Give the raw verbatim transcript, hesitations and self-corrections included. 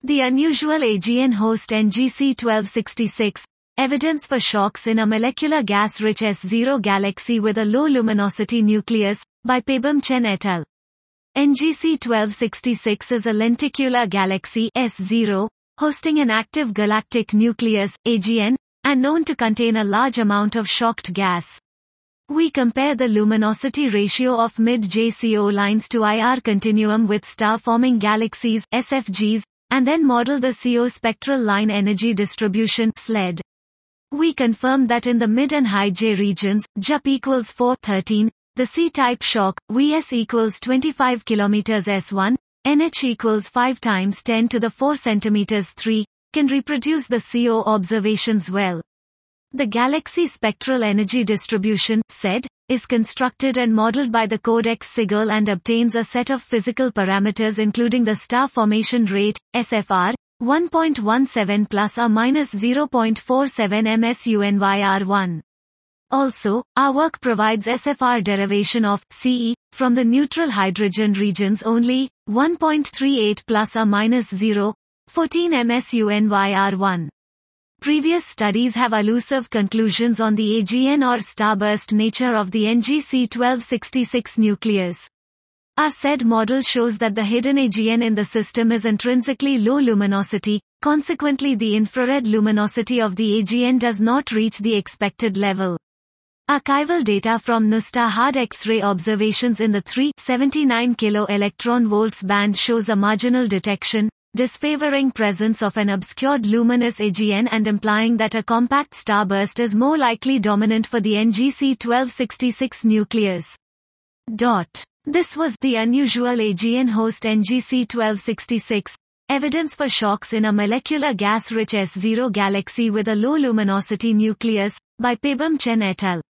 The unusual A G N host N G C twelve sixty-six, evidence for shocks in a molecular gas-rich S zero galaxy with a low luminosity nucleus, by Pebom Chen et al. N G C twelve sixty-six is a lenticular galaxy S zero, hosting an active galactic nucleus, A G N, and known to contain a large amount of shocked gas. We compare the luminosity ratio of mid-J C O lines to I R continuum with star-forming galaxies, S F Gs, and then model the C O spectral line energy distribution, S L E D. We confirmed that in the mid and high J regions, J U P equals four thirteen, the C-type shock, V S equals twenty-five kilometers S one, N H equals five times ten to the four centimeters three, can reproduce the C O observations well. The galaxy spectral energy distribution, S E D, is constructed and modeled by the Codex Sigil and obtains a set of physical parameters including the star formation rate, S F R, one point one seven plus or minus zero point four seven M S U N Y R one. Also, our work provides S F R derivation of C E from the neutral hydrogen regions only, one point three eight plus or minus zero point one four M S U N Y R one. Previous studies have elusive conclusions on the A G N or starburst nature of the N G C twelve sixty-six nucleus. Our S E D model shows that the hidden A G N in the system is intrinsically low luminosity, consequently the infrared luminosity of the A G N does not reach the expected level. Archival data from NuSTAR hard X-ray observations in the three hundred seventy-nine kilo electron volts band shows a marginal detection, disfavoring presence of an obscured luminous A G N and implying that a compact starburst is more likely dominant for the N G C twelve sixty-six nucleus. Dot. This was the unusual A G N host N G C twelve sixty-six, evidence for shocks in a molecular gas-rich S zero galaxy with a low luminosity nucleus, by Pebom Chen et al.